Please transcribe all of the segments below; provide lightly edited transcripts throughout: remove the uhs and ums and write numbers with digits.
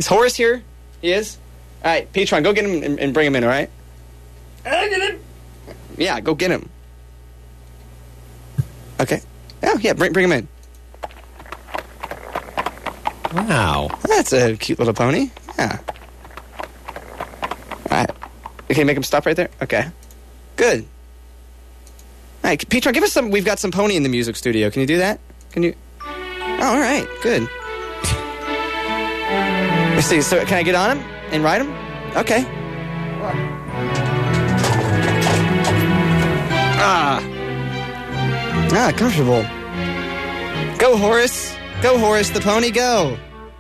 Is Horace here? He is? All right, Petron, go get him and bring him in, all right? I get him. Yeah, go get him. Okay. Oh, yeah, bring him in. Wow. That's a cute little pony. Yeah. All right. Okay, make him stop right there? Okay. Good. All right, Petron, give us some... We've got some pony in the music studio. Can you do that? Can you... Oh, all right. Good. Let's see. So can I get on him and ride him? Okay. Comfortable. Go, Horace. Go, Horace the pony, go.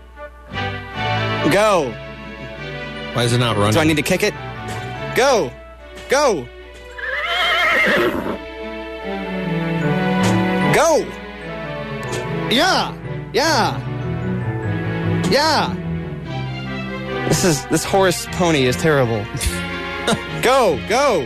Go. Why is it not running? Do I need to kick it? Go. Go. Go. Yeah. Yeah. Yeah. This Horace pony is terrible. Go. Go.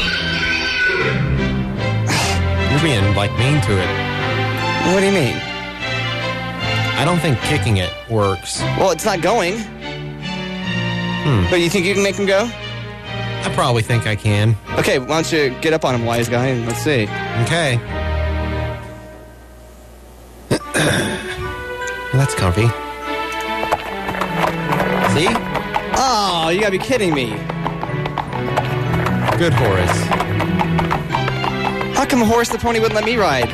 You're being, mean to it. What do you mean? I don't think kicking it works. Well, it's not going. But you think you can make him go? I probably think I can. Okay, why don't you get up on him, wise guy, and let's see. Okay. That's comfy. See? Oh, you gotta be kidding me. Good Horace. How come Horace the pony wouldn't let me ride?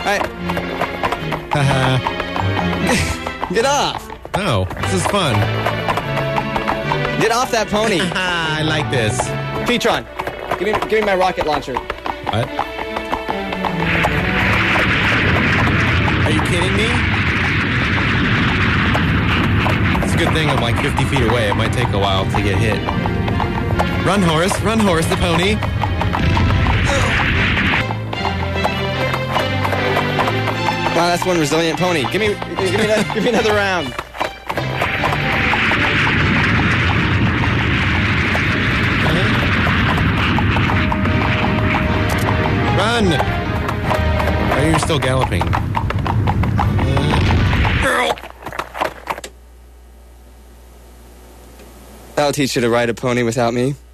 Haha. Get off. Oh, this is fun. Get off that pony. I like this. Petron, give me my rocket launcher. What? Are you kidding me? It's a good thing I'm 50 feet away. It might take a while to get hit. Run, Horace the pony. Wow, that's one resilient pony. Give me another round. Run! Oh, you're still galloping. That'll teach you to ride a pony without me.